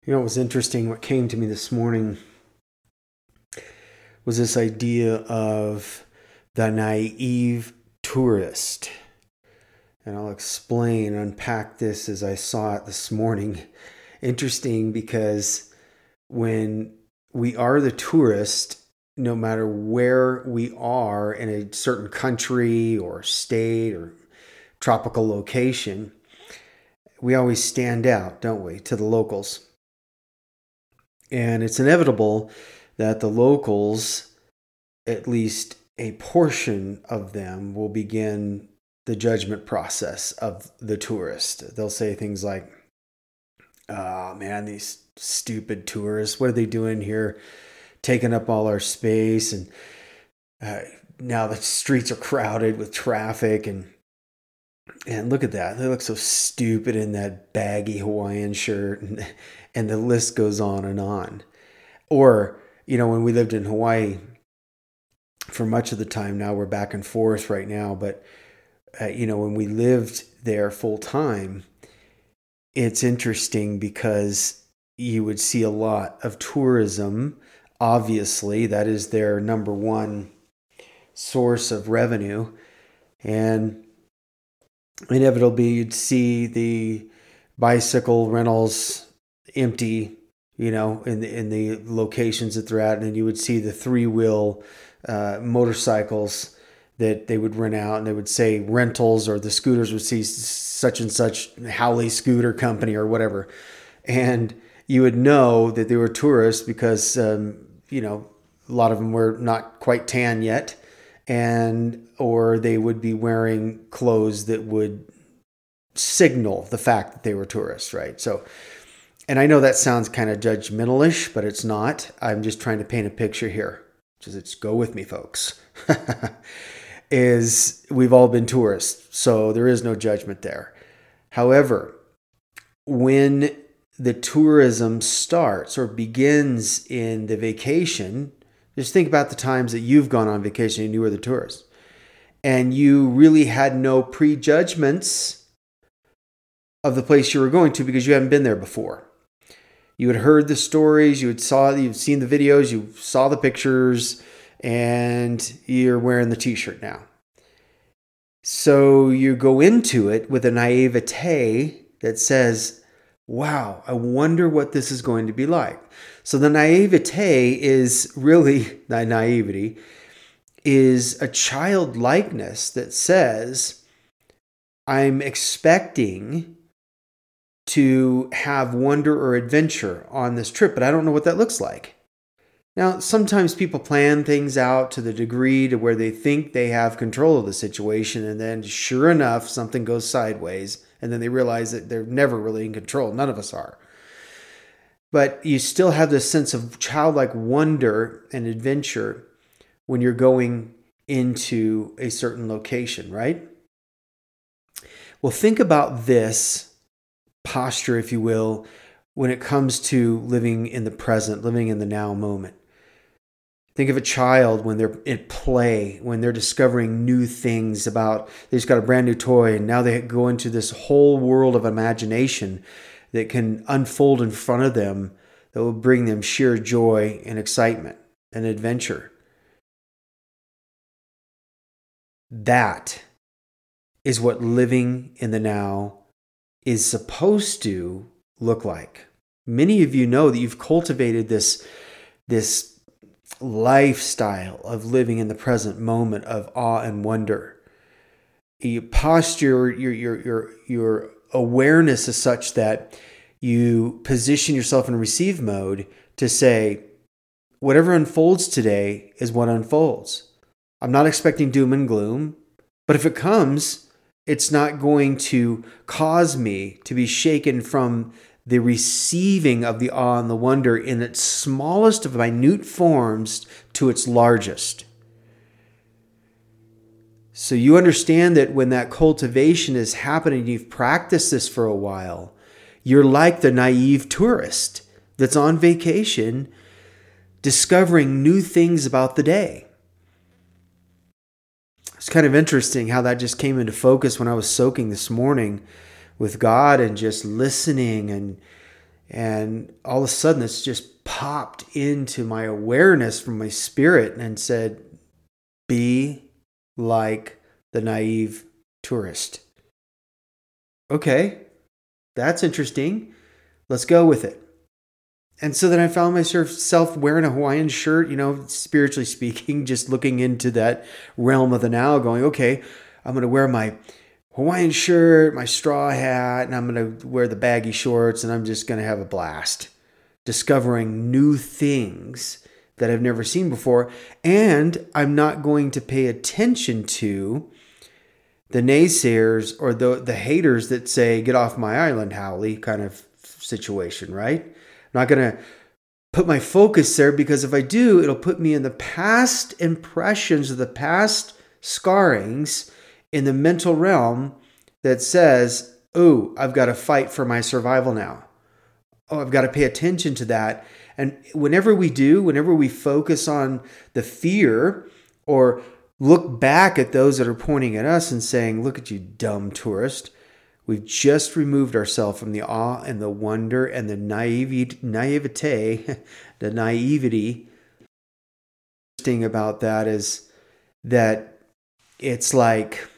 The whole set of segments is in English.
It was interesting. What came to me this morning was this idea of the naive tourist. And I'll explain, unpack this as I saw it this morning. Interesting because when we are the tourist, no matter where we are in a certain country or state or tropical location, we always stand out, don't we, to the locals. And it's inevitable that the locals, at least a portion of them, will begin the judgment process of the tourist. They'll say things like, "Oh man, these stupid tourists, what are they doing here? Taking up all our space, and now the streets are crowded with traffic, and look at that. They look so stupid in that baggy Hawaiian shirt," and the list goes on and on. Or, when we lived in Hawaii for much of the time, now we're back and forth right now, but when we lived there full time, it's interesting because you would see a lot of tourism. Obviously, that is their number one source of revenue. And inevitably, you'd see the bicycle rentals empty, in the locations that they're at. And then you would see the three-wheel motorcycles that they would rent out, and they would say rentals, or the scooters would see such and such Howley Scooter Company or whatever. And you would know that they were tourists because, a lot of them were not quite tan yet, or they would be wearing clothes that would signal the fact that they were tourists, right? So, and I know that sounds kind of judgmental-ish, but it's not. I'm just trying to paint a picture here. Just go with me, folks. Is we've all been tourists, so there is no judgment there. However, when the tourism starts or begins in the vacation, just think about the times that you've gone on vacation and you were the tourist, and you really had no prejudgments of the place you were going to because you haven't been there before. You had heard the stories, you'd seen the videos, you saw the pictures, and you're wearing the t-shirt now. So you go into it with a naivete that says, wow, I wonder what this is going to be like. So the naivete is really, the naivety is a childlikeness that says, I'm expecting to have wonder or adventure on this trip, but I don't know what that looks like. Now, sometimes people plan things out to the degree to where they think they have control of the situation, and then sure enough, something goes sideways, and then they realize that they're never really in control. None of us are. But you still have this sense of childlike wonder and adventure when you're going into a certain location, right? Well, think about this posture, if you will, when it comes to living in the present, living in the now moment. Think of a child when they're at play, when they're discovering new things they just got a brand new toy, and now they go into this whole world of imagination that can unfold in front of them that will bring them sheer joy and excitement and adventure. That is what living in the now is supposed to look like. Many of you know that you've cultivated this lifestyle of living in the present moment of awe and wonder. You posture your awareness is such that you position yourself in receive mode to say, whatever unfolds today is what unfolds. I'm not expecting doom and gloom, but if it comes, it's not going to cause me to be shaken from the receiving of the awe and the wonder in its smallest of minute forms to its largest. So you understand that when that cultivation is happening, you've practiced this for a while, you're like the naive tourist that's on vacation, discovering new things about the day. It's kind of interesting how that just came into focus when I was soaking this morning with God and just listening And all of a sudden, it's just popped into my awareness from my spirit and said, be like the naive tourist. Okay, that's interesting. Let's go with it. And so then I found myself wearing a Hawaiian shirt, spiritually speaking, just looking into that realm of the now, going, okay, I'm going to wear my Hawaiian shirt, my straw hat, and I'm going to wear the baggy shorts, and I'm just going to have a blast discovering new things that I've never seen before. And I'm not going to pay attention to the naysayers or the haters that say, get off my island, Howley, kind of situation, right? I'm not going to put my focus there, because if I do, it'll put me in the past impressions of the past scarrings in the mental realm that says, oh, I've got to fight for my survival now. Oh, I've got to pay attention to that. And whenever we focus on the fear or look back at those that are pointing at us and saying, look at you, dumb tourist, we've just removed ourselves from the awe and the wonder and the naivete, the naivety. Interesting about that is that it's like,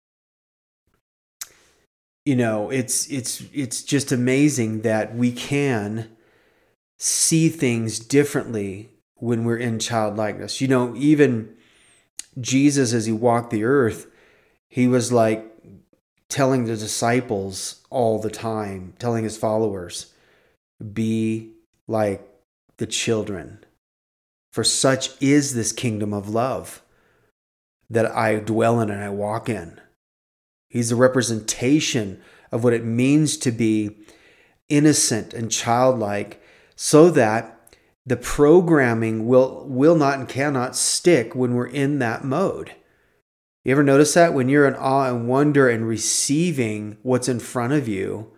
it's just amazing that we can see things differently when we're in childlikeness. Even Jesus, as he walked the earth, he was like telling the disciples all the time, telling his followers, be like the children, for such is this kingdom of love that I dwell in and I walk in. He's a representation of what it means to be innocent and childlike, so that the programming will not and cannot stick when we're in that mode. You ever notice that when you're in awe and wonder and receiving what's in front of you,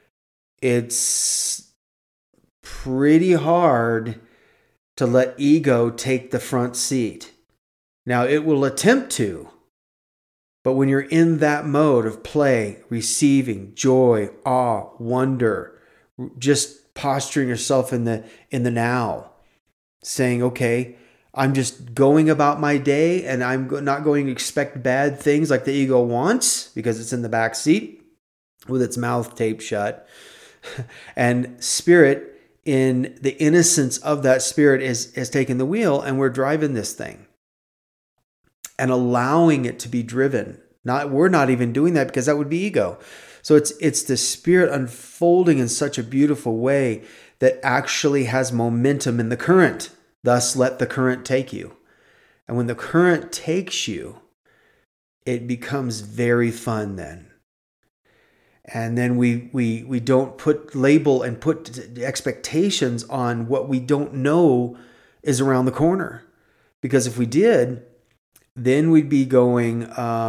it's pretty hard to let ego take the front seat. Now, it will attempt to, but when you're in that mode of play, receiving, joy, awe, wonder, just posturing yourself in the now, saying, okay, I'm just going about my day, and I'm not going to expect bad things like the ego wants, because it's in the back seat with its mouth taped shut. And spirit, in the innocence of that spirit, has taken the wheel, and we're driving this thing and allowing it to be driven. We're not even doing that, because that would be ego. So it's the spirit unfolding in such a beautiful way that actually has momentum in the current. Thus, let the current take you. And when the current takes you, it becomes very fun then. And then we don't put label and put expectations on what we don't know is around the corner. Because if we did, then we'd be going,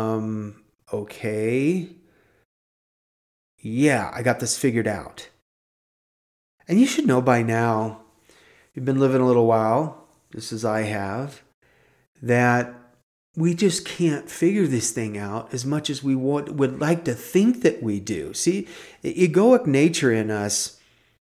okay, yeah, I got this figured out. And you should know by now, you've been living a little while, just as I have, that we just can't figure this thing out as much as we would like to think that we do. See, egoic nature in us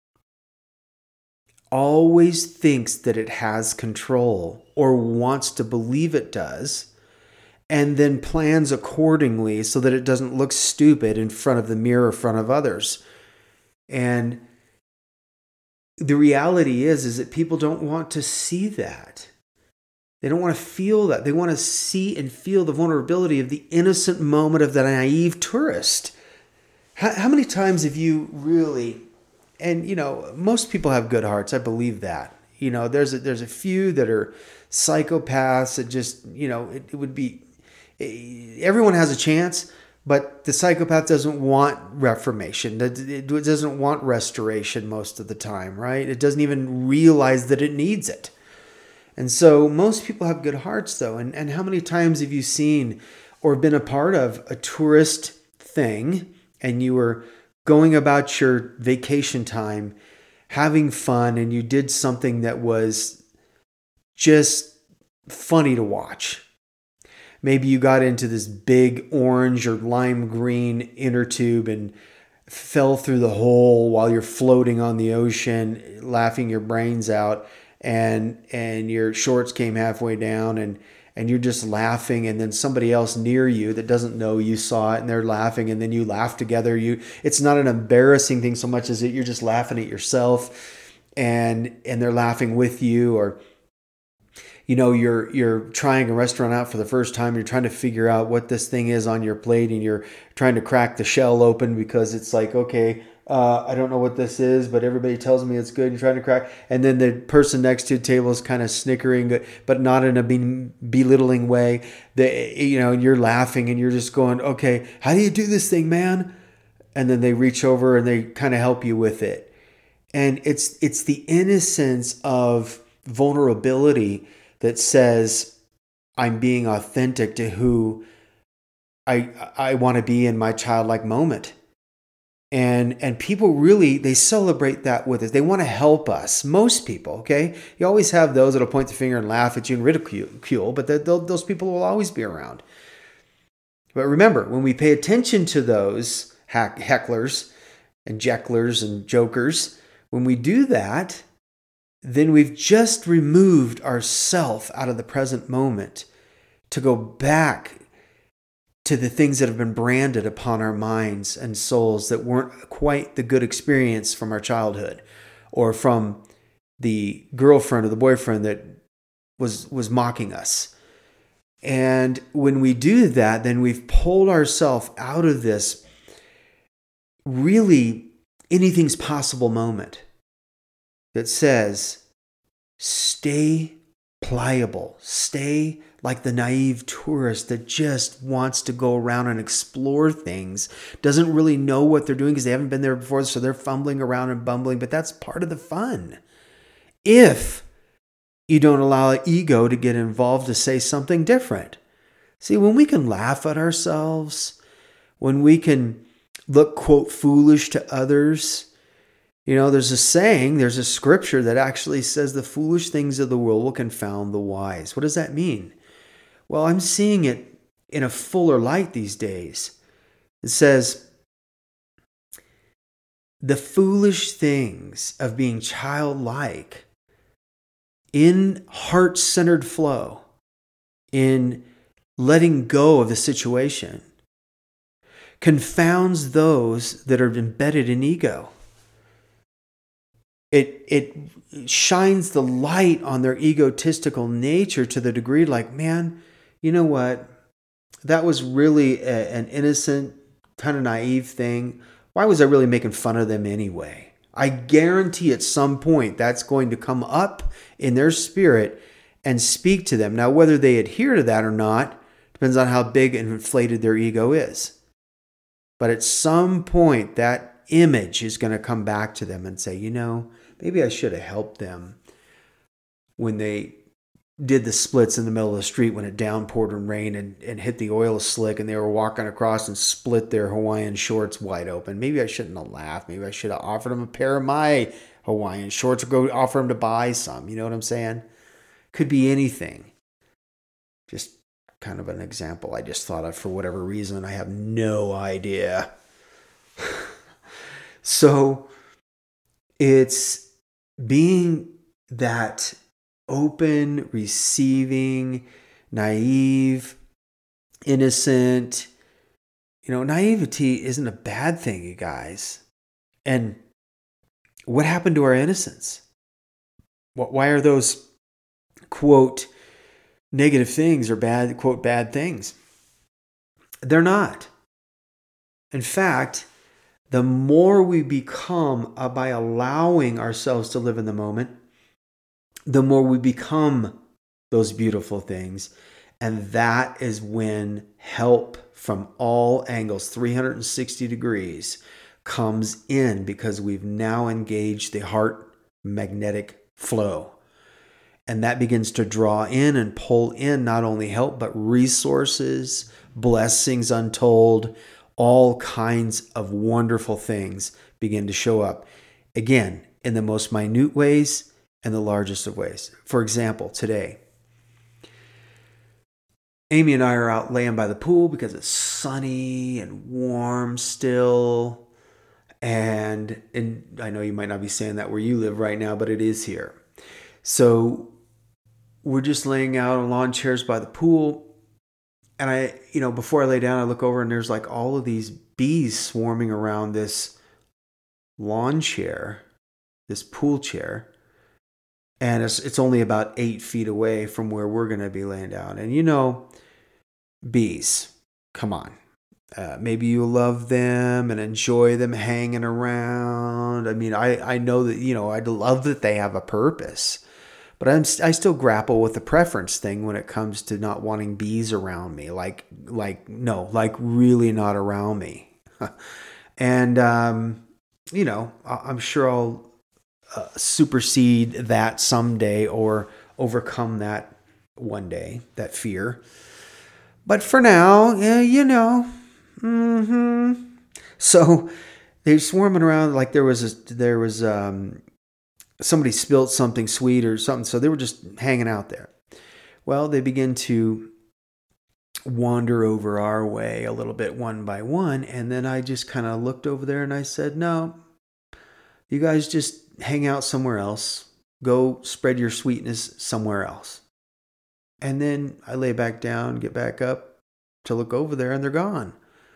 always thinks that it has control, or wants to believe it does, and then plans accordingly so that it doesn't look stupid in front of the mirror in front of others. And the reality is that people don't want to see that. They don't want to feel that. They want to see and feel the vulnerability of the innocent moment of the naive tourist. How many times have you really, and most people have good hearts, I believe that. There's a few that are psychopaths that just, it would be, everyone has a chance, but the psychopath doesn't want reformation. It doesn't want restoration most of the time, right? It doesn't even realize that it needs it. And so most people have good hearts, though. And how many times have you seen or been a part of a tourist thing, and you were going about your vacation time, having fun, and you did something that was just funny to watch? Maybe you got into this big orange or lime green inner tube, and fell through the hole while you're floating on the ocean, laughing your brains out, and your shorts came halfway down, and you're just laughing, and then somebody else near you that doesn't know you saw it, and they're laughing, and then you laugh together. It's not an embarrassing thing so much as that you're just laughing at yourself, and they're laughing with you. Or you're trying a restaurant out for the first time. You're trying to figure out what this thing is on your plate, and you're trying to crack the shell open because it's like, okay, I don't know what this is, but everybody tells me it's good. You're trying to crack, and then the person next to the table is kind of snickering, but not in a belittling way. You're laughing, and you're just going, okay, how do you do this thing, man? And then they reach over and they kind of help you with it, and it's the innocence of vulnerability that says, I'm being authentic to who I want to be in my childlike moment. And people really, they celebrate that with us. They want to help us. Most people, okay? You always have those that'll point the finger and laugh at you and ridicule, but those people will always be around. But remember, when we pay attention to those hecklers and jecklers and jokers, when we do that, then we've just removed ourself out of the present moment to go back to the things that have been branded upon our minds and souls that weren't quite the good experience from our childhood, or from the girlfriend or the boyfriend that was mocking us. And when we do that, then we've pulled ourselves out of this really anything's possible moment that says, stay pliable, stay like the naive tourist that just wants to go around and explore things, doesn't really know what they're doing because they haven't been there before, so they're fumbling around and bumbling, but that's part of the fun. If you don't allow ego to get involved to say something different. See, when we can laugh at ourselves, when we can look, quote, foolish to others. There's a saying, there's a scripture that actually says the foolish things of the world will confound the wise. What does that mean? Well, I'm seeing it in a fuller light these days. It says, the foolish things of being childlike in heart-centered flow, in letting go of the situation, confounds those that are embedded in ego. It shines the light on their egotistical nature to the degree like, man, you know what? That was really an innocent, kind of naive thing. Why was I really making fun of them anyway? I guarantee at some point that's going to come up in their spirit and speak to them. Now, whether they adhere to that or not depends on how big and inflated their ego is. But at some point, that image is going to come back to them and say, maybe I should have helped them when they did the splits in the middle of the street when it downpoured and rained and hit the oil slick and they were walking across and split their Hawaiian shorts wide open. Maybe I shouldn't have laughed. Maybe I should have offered them a pair of my Hawaiian shorts or go offer them to buy some. You know what I'm saying? Could be anything. Just kind of an example I just thought of for whatever reason. I have no idea. So it's being that open, receiving, naive, innocent. Naivety isn't a bad thing, you guys. And what happened to our innocence? Why are those, quote, negative things or bad, quote, bad things? They're not. In fact, the more we become by allowing ourselves to live in the moment, the more we become those beautiful things. And that is when help from all angles, 360 degrees, comes in because we've now engaged the heart magnetic flow. And that begins to draw in and pull in not only help, but resources, blessings untold, all kinds of wonderful things begin to show up. Again, in the most minute ways and the largest of ways. For example, today, Amy and I are out laying by the pool because it's sunny and warm still. And I know you might not be saying that where you live right now, but it is here. So we're just laying out on lawn chairs by the pool. And before I lay down, I look over and there's like all of these bees swarming around this lawn chair, this pool chair. And it's only about 8 feet away from where we're going to be laying down. And bees, come on. Maybe you love them and enjoy them hanging around. I mean, I know that, I love that they have a purpose. But I still grapple with the preference thing when it comes to not wanting bees around me. Like really not around me. And, I'm sure I'll supersede that someday or overcome that one day, that fear. But for now, So they're swarming around like there was somebody spilled something sweet or something. So they were just hanging out there. Well, they begin to wander over our way a little bit one by one. And then I just kind of looked over there and I said, no, you guys just hang out somewhere else. Go spread your sweetness somewhere else. And then I lay back down, get back up to look over there, and they're gone.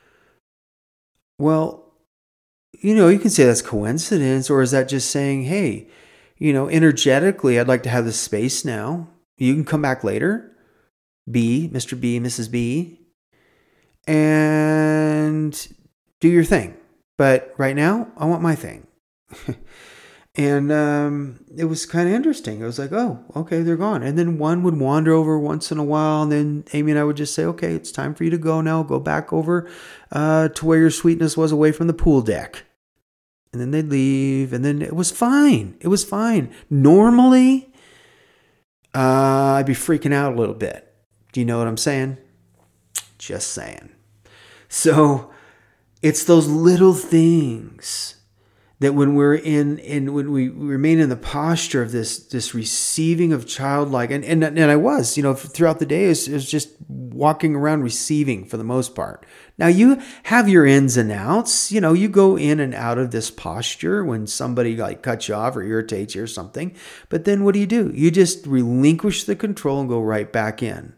Well, you can say that's coincidence, or is that just saying, hey, energetically, I'd like to have this space now. You can come back later, B, Mr. B, Mrs. B, and do your thing. But right now, I want my thing. And it was kind of interesting. It was like, oh, okay, they're gone. And then one would wander over once in a while. And then Amy and I would just say, okay, it's time for you to go now. Go back over to where your sweetness was, away from the pool deck. And then they'd leave. And then it was fine. It was fine. Normally, I'd be freaking out a little bit. Do you know what I'm saying? Just saying. So it's those little things that when we're when we remain in the posture of this receiving of childlike, and I was, throughout the day, it was just walking around receiving for the most part. Now you have your ins and outs, you go in and out of this posture when somebody like cuts you off or irritates you or something. But then what do? You just relinquish the control and go right back in.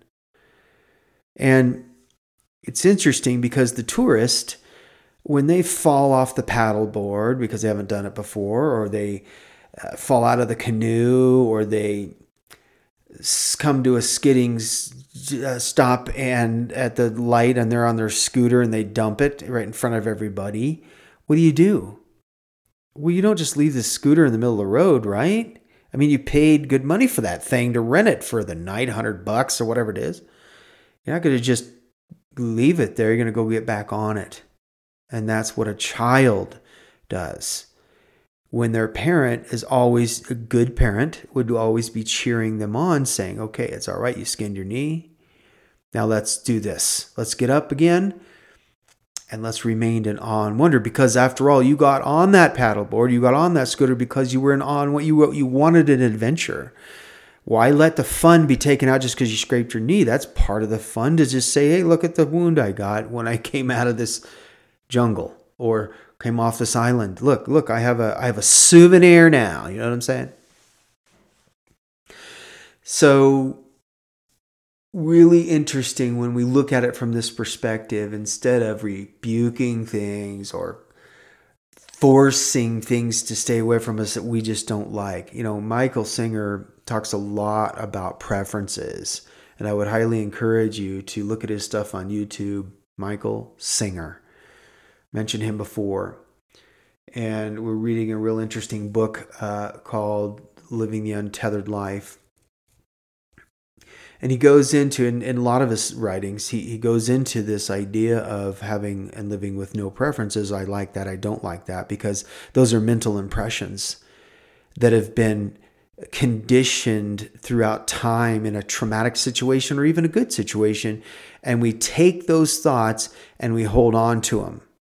And it's interesting because the tourist, when they fall off the paddleboard because they haven't done it before, or they fall out of the canoe, or they come to a skidding stop and at the light and they're on their scooter and they dump it right in front of everybody, what do? Well, you don't just leave the scooter in the middle of the road, right? I mean, you paid good money for that thing to rent it for the night, $100 or whatever it is. You're not going to just leave it there. You're going to go get back on it. And that's what a child does. When their parent is always a good parent, would always be cheering them on, saying, okay, it's all right, you skinned your knee. Now let's do this. Let's get up again and let's remain in awe and wonder. Because after all, you got on that paddleboard, you got on that scooter because you were in awe and what you wanted, an adventure. Why let the fun be taken out just because you scraped your knee? That's part of the fun, to just say, hey, look at the wound I got when I came out of this jungle or came off this island. Look, I have a souvenir now. You know what I'm saying? So really interesting when we look at it from this perspective, instead of rebuking things or forcing things to stay away from us that we just don't like. Michael Singer talks a lot about preferences, and I would highly encourage you to look at his stuff on YouTube. Michael Singer. Mentioned him before. And we're reading a real interesting book called Living the Untethered Life. And he goes into, in a lot of his writings, he goes into this idea of having and living with no preferences. I like that, I don't like that, because those are mental impressions that have been conditioned throughout time in a traumatic situation or even a good situation. And we take those thoughts and we hold on to them.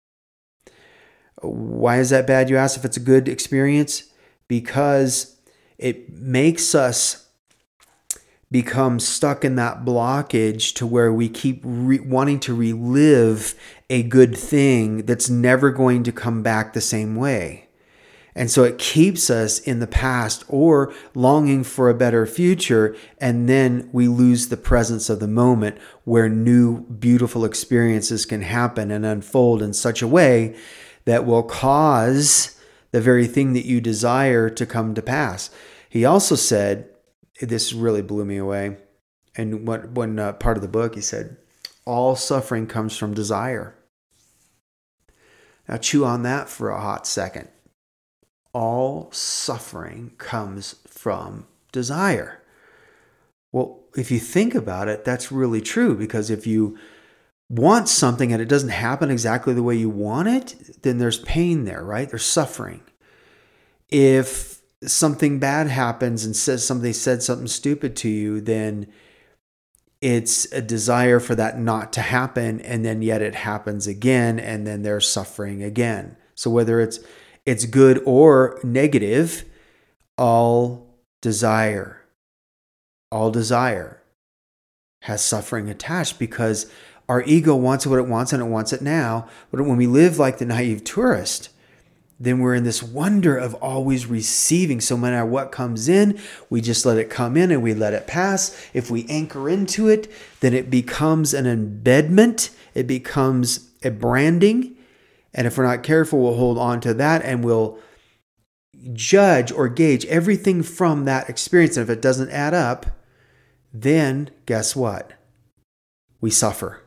Why is that bad, you ask, if it's a good experience? Because it makes us become stuck in that blockage to where we keep wanting to relive a good thing that's never going to come back the same way. And so it keeps us in the past or longing for a better future. And then we lose the presence of the moment where new, beautiful experiences can happen and unfold in such a way that will cause the very thing that you desire to come to pass. He also said, this really blew me away. And one part of the book, he said, all suffering comes from desire. Now chew on that for a hot second. All suffering comes from desire. Well, if you think about it, that's really true, because if you want something and it doesn't happen exactly the way you want it, then there's pain there, right? There's suffering. If something bad happens and somebody said something stupid to you, then it's a desire for that not to happen, and then yet it happens again, and then there's suffering again. So whether it's good or negative, all desire has suffering attached, because our ego wants what it wants and it wants it now. But when we live like the naive tourist, then we're in this wonder of always receiving. So no matter what comes in, we just let it come in and we let it pass. If we anchor into it, then it becomes an embedment. It becomes a branding. And if we're not careful, we'll hold on to that and we'll judge or gauge everything from that experience. And if it doesn't add up, then guess what? We suffer.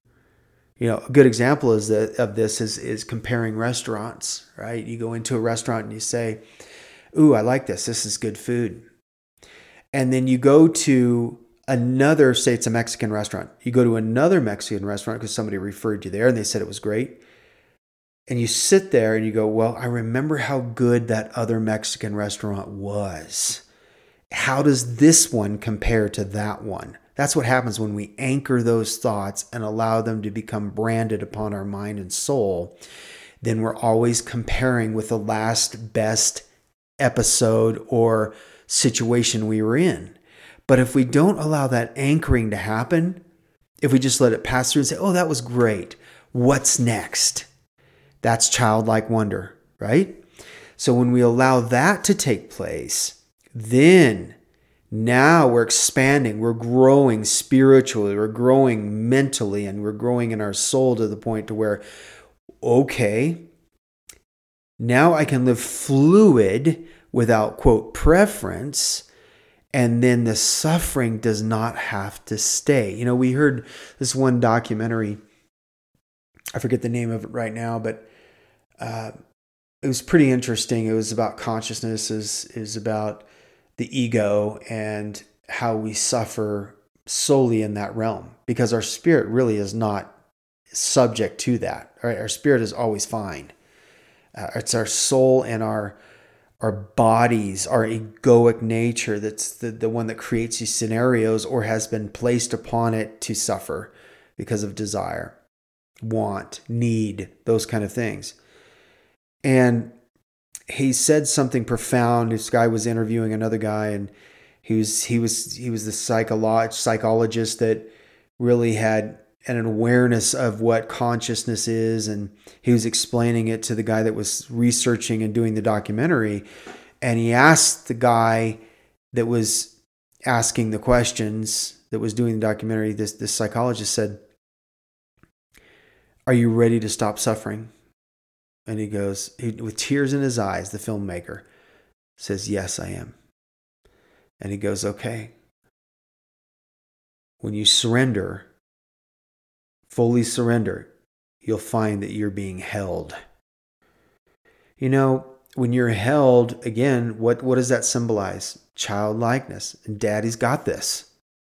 A good example of this is comparing restaurants, right? You go into a restaurant and you say, ooh, I like this. This is good food. And then you go to another, say it's a Mexican restaurant. You go to another Mexican restaurant because somebody referred you there and they said it was great. And you sit there and you go, well, I remember how good that other Mexican restaurant was. How does this one compare to that one? That's what happens when we anchor those thoughts and allow them to become branded upon our mind and soul. Then we're always comparing with the last best episode or situation we were in. But if we don't allow that anchoring to happen, if we just let it pass through and say, oh, that was great. What's next? That's childlike wonder, right? So when we allow that to take place, then now we're expanding, we're growing spiritually, we're growing mentally, and we're growing in our soul to the point to where, okay, now I can live fluid without, quote, preference, and then the suffering does not have to stay. We heard this one documentary, I forget the name of it right now, but it was pretty interesting. It was about consciousness, is about the ego and how we suffer solely in that realm, because our spirit really is not subject to that. Right? Our spirit is always fine. It's our soul and our bodies, our egoic nature, that's the one that creates these scenarios or has been placed upon it to suffer because of desire, want, need, those kind of things. And he said something profound. This guy was interviewing another guy, and he was the psychologist that really had an awareness of what consciousness is, and he was explaining it to the guy that was researching and doing the documentary. And he asked the guy that was asking the questions, that was doing the documentary, this psychologist said, "Are you ready to stop suffering?" And he goes, with tears in his eyes, the filmmaker says, "Yes, I am." And he goes, "Okay. When you surrender, fully surrender, you'll find that you're being held." When you're held, again, what does that symbolize? Childlikeness. And daddy's got this.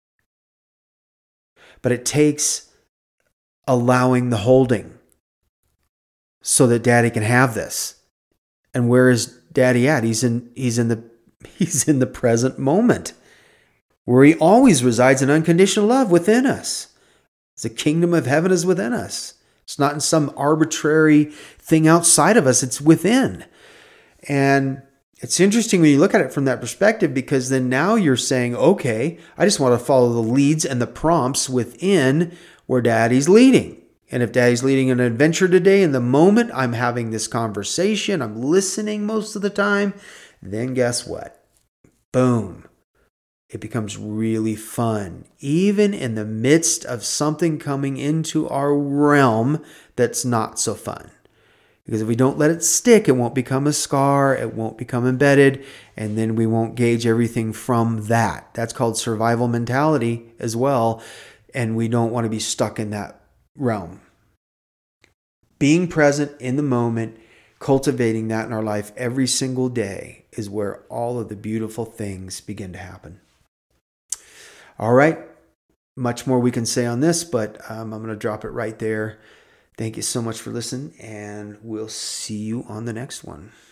But it takes allowing the holding so that daddy can have this. And where is daddy at? He's in the present moment, where he always resides in unconditional love within us. The kingdom of heaven is within us. It's not in some arbitrary thing outside of us. It's within. And It's interesting when you look at it from that perspective, because then now you're saying, okay, I just want to follow the leads and the prompts within where Daddy's leading. And if Daddy's leading an adventure today, in the moment I'm having this conversation, I'm listening most of the time, then guess what? Boom. It becomes really fun, even in the midst of something coming into our realm that's not so fun. Because if we don't let it stick, it won't become a scar, it won't become embedded, and then we won't gauge everything from that. That's called survival mentality as well, and we don't want to be stuck in that realm. Being present in the moment, cultivating that in our life every single day is where all of the beautiful things begin to happen. All right, much more we can say on this, but I'm going to drop it right there. Thank you so much for listening, and we'll see you on the next one.